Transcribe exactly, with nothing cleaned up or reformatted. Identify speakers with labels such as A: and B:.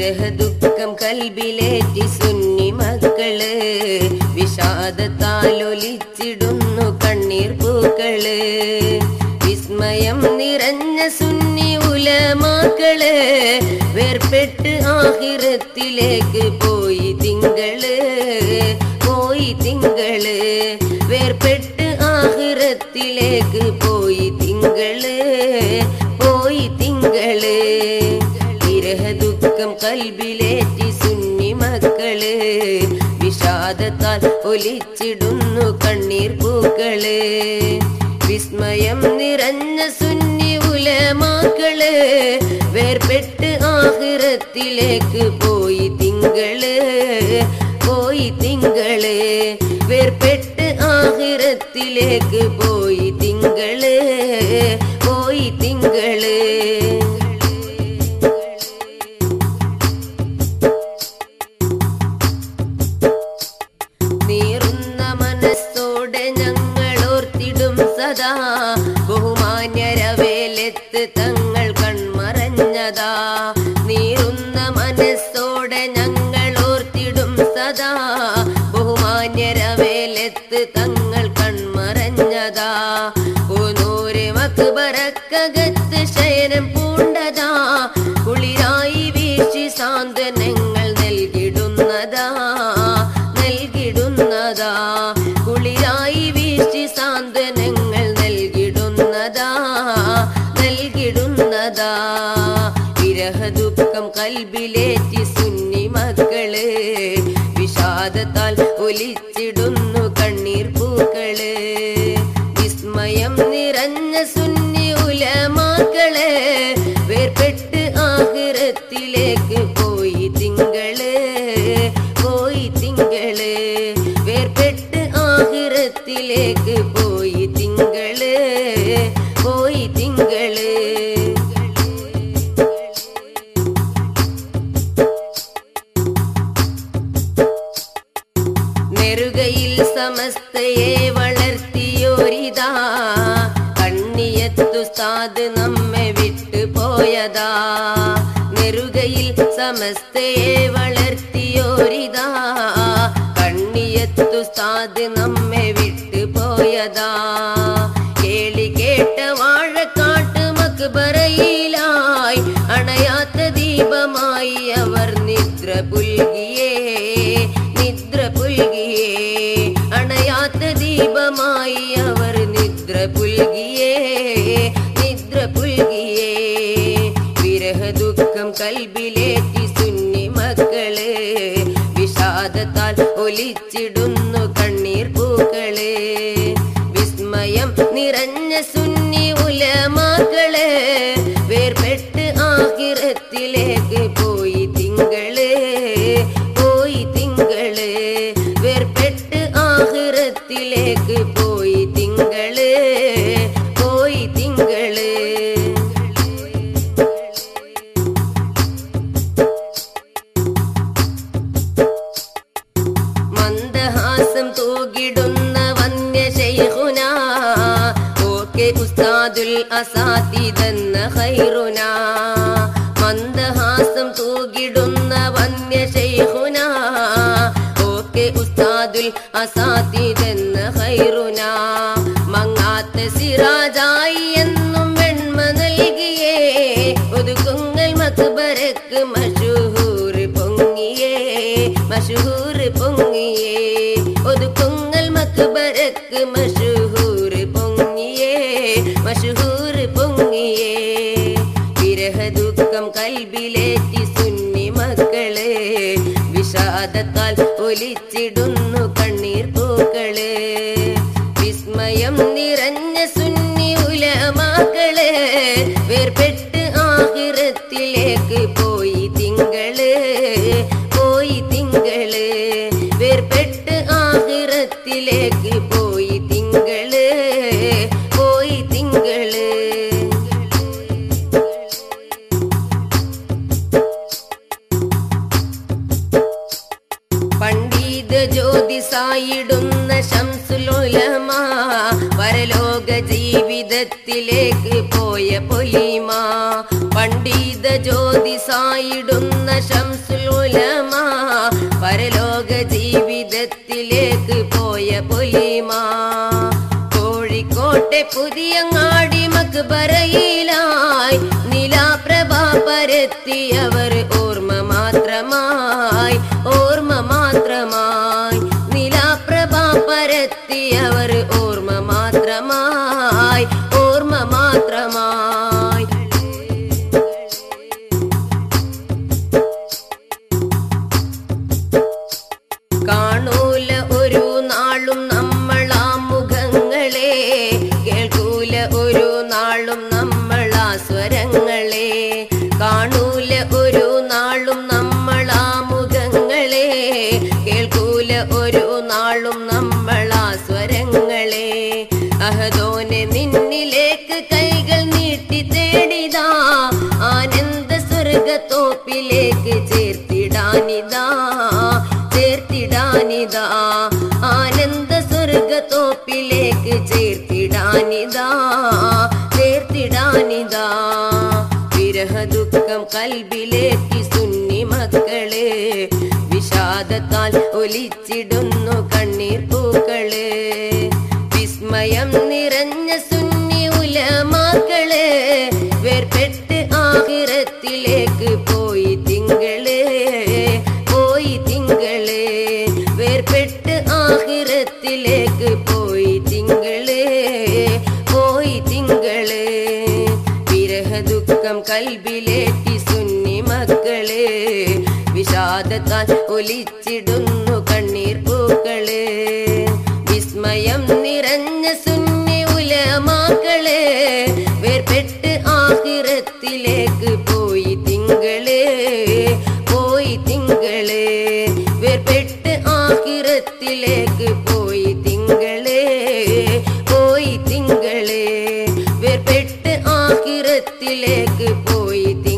A: വിരഹദുഃഖം കൽബിലേറ്റി സുന്നി മക്കള് വിഷാദത്താലൊലിച്ചിടുന്നു കണ്ണീർ പൂക്കള് വിസ്മയം നിറഞ്ഞ സുന്നി ഉലമാക്കള് വേർപെട്ട് ആഖിറത്തിലേക്ക് പോയി തിങ്കള് പോയി തിങ്കള് വേർപെട്ട് ആഖിറത്തിലേക്ക് പോയി തിങ്കള് പോയി തിങ്കള് വിരഹദുഃഖം കൽബിലേറ്റി സുന്നി മക്കള് വിഷാദത്താൽ ഒലിച്ചിടുന്നു കണ്ണീർ പൂക്കള് വിസ്മയം നിറഞ്ഞ സുന്നി ഉലമാക്കള് വേർപെട്ട് ആഖിറത്തിലേക്ക് പോയി തിങ്കള് പോയി തിങ്കള് വേർപെട്ട് ആഖിറത്തിലേക്ക് പോയി തിങ്കള് പോയി തിങ്കള് നീറുന്ന മനസ്സോടെ ഞങ്ങൾ ഓർത്തിടും സദാ ബഹുമാന്യരവേലെത്ത് തങ്ങൾ കൺമറഞ്ഞതാ നീറുന്ന മനസ്സോടെ ഞങ്ങൾ ഓർത്തിടും സദാ ബഹുമാന്യരവേലെത്ത് തങ്ങൾ കൺമറഞ്ഞതാ പൂനൂര് മക്ബറക്കകത്ത് ശയനം പൂണ്ടതാ കുളിരായി വീശി സാന്ത്വനങ്ങൾ നൽകിടുന്നതാ നൽകിടുന്നതാ കുളിരായി വീശി സാന്ത്വനങ്ങൾ നൽകിടുന്നതാ നൽകിടുന്നതാ വിരഹദുഃഖം കൽബിലേറ്റി സുന്നി മക്കള് വിഷാദത്താൽ ഒലിച്ചിടുന്നു കണ്ണീർ പൂക്കള് വിസ്മയം നിറഞ്ഞ സുന്നി ഉലമാക്കള് വേർപെട്ട് ആഖിറത്തിലേക്ക് പോയി തിങ്കള് പോയി തിങ്കള് വേർപെട്ട് ആഖിറത്തിലേക്ക് പോയി തിങ്കള് പോയി തിങ്കള് നെറുകയിൽ സമസ്തയെ വളർത്തിയോരിതാ കണ്ണിയത്തുസ്താദ് നമ്മെ വിട്ടു പോയതാ നെറുകയിൽ സമസ്തയെ വളർത്തിയോരിതാ കണ്ണിയത്തുസ്താദ് നമ്മെ വിട്ടു പോയതാ കേളി കേട്ട വാഴക്കാട്ട് മക്ബറയിലായി അണയാത്ത ദീപമായി അവർ നിദ്ര പുൽകിയേ നിദ്ര പുൽകിയേ അണയാത്ത ദീപമായി അവർ നിദ്ര പുൽകിയേ നിദ്ര പുൽകിയേ വിരഹദുഃഖം കൽബിലേറ്റി സുന്നി മക്കള് വിഷാദത്താൽ ഒലിച്ചിടുന്നു കണ്ണീർ പൂക്കള് വിസ്മയം നിറഞ്ഞ സുന്നി ഉലമാക്കള് വേർപെട്ട് ആഖിറത്തിലേക്ക് പോയി തിങ്കള് പോയി തിങ്കള് വേർപെട്ട് ആഖിറത്തിലേക്ക് പോയി തിങ്കള് പോയി തിങ്കള് മന്ദഹാസം തൂകിടുന്ന വന്യ ശൈഖുന ഓക്കെ ഉസ്താദുൽ അസാതിദെന്ന ഖൈറുന മന്ദഹാസം തൂകിടുന്ന വന്യ ശൈഖുന ഓക്കെ ഉസ്താദുൽ അസാതിദെന്ന ഖൈറുന മങ്ങാത്ത സിറാജായി എന്നും വെണ്മ നൽകിയേ ഒതുക്കുങ്ങൽ മക്ബറക്ക് മശൂഹൂർ പൊങ്ങിയേ മശൂഹൂർ പൊങ്ങിയേ ഒതുക്കുങ്ങൽ മക്ബറക്ക് മശൂഹൂർ പൊങ്ങിയേ മശൂഹൂർ പൊങ്ങിയേ വിരഹദുഃഖം കൽബിലേറ്റി സുന്നി മക്കള് വിഷാദത്താൽ ഒലിച്ചിടുന്നു കണ്ണീർ പൂക്കള് വിസ്മയം നിറഞ്ഞ സുന്നി ഉലമാക്കള് വേർപെട്ട് ആഖിറത്തിലേക്ക് പോയി തിങ്കള് പോയി തിങ്കള് വേർപെട്ട് ആഖിറത്തിലേക്ക് പോയി തിങ്കള് പോയി തിങ്കള് പണ്ഡിത ജ്യോതി പോയ പൊലിമ പണ്ഡിത ജ്യോതിസായിടുന്ന ശംസുൽ ഉലമ പരലോക ജീവിതത്തിലേക്ക് പോയ പൊലിമ കോഴിക്കോട്ടെ പുതിയങ്ങാടി മക്ബറയിലായി നിലാപ്രഭ പരത്തിയവർ ഓർമ്മ മാത്രമായി ഓർമ്മ മാത്രമായി നിലാപ്രഭ പരത്തിയവർ ഓർമ്മ മാത്രമായി ഓർമ്മ മാത്രമായി കാണൂല ഒരു നാളും നമ്മളാ മുഖങ്ങളെ കേൾക്കൂല ഒരു നാളും നമ്മളാ സ്വരങ്ങളെ കാണൂല ഒരു നാളും നമ്മളാ മുഖങ്ങളെ കേൾക്കൂല ഒരു നാളും നമ്മളാ സ്വരങ്ങളെ അഹദോനെ നിന്നിലേക്ക് കൈകൾ നീട്ടി തേടിതാ ആനന്ദ സ്വർഗത്തോപ്പിലേക്ക് ചേർത്തിടാനിതാ ചേർത്തിടാനിതാ ആനന്ദ സ്വർഗത്തോപ്പിലേക്ക് ചേർത്തിടാനിതാ ചേർത്തിടാനിതാ വിരഹ ദുഃഖം കൽബിലേക്ക് സുന്നി മക്കളെ വിഷാദത്താൽ ഒലിച്ചിടുന്നു കണ്ണീർ പൂക്കളെ വിസ്മയം നിറഞ്ഞ സുന്നി ഉലമാക്കളെ വേർപെട്ട് ആഖിറത്തിലേക്ക് പോയി തിങ്കളെ പോയി തിങ്കളെ വേർപെട്ട് ആഖിറത്തിലേക്ക് പോയി തിങ്കളെ പോയി തിങ്കളെ വിരഹ ദുഃഖം കൽബിലേറ്റി സുന്നി മക്കളെ വിഷാദത്താൽ ഒലിച്ചിടുന്നു കണ്ണീർ പൂക്കളെ വിസ്മയം നിറഞ്ഞ സുന്നി ഉലമാക്കളെ വേർപെട്ട് ആഖിറത്തിലേക്ക് പോയി തിങ്കളെ പോയി തിങ്കളെ വേർപെട്ട് ആഖിറത്തിലേക്ക് പോയി തിങ്കളെ പോയി തിങ്കളെ വേർപെട്ട് ആഖിറത്തിലേക്ക് പോയി